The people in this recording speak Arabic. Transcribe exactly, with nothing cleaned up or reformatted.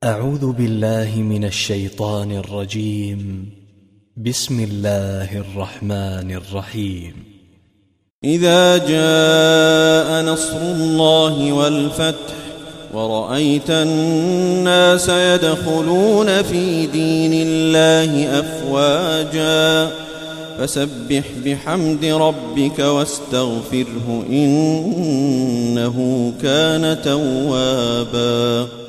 أعوذ بالله من الشيطان الرجيم. بسم الله الرحمن الرحيم. إذا جاء نصر الله والفتح ورأيت الناس يدخلون في دين الله أفواجا فسبح بحمد ربك واستغفره إنه كان توابا.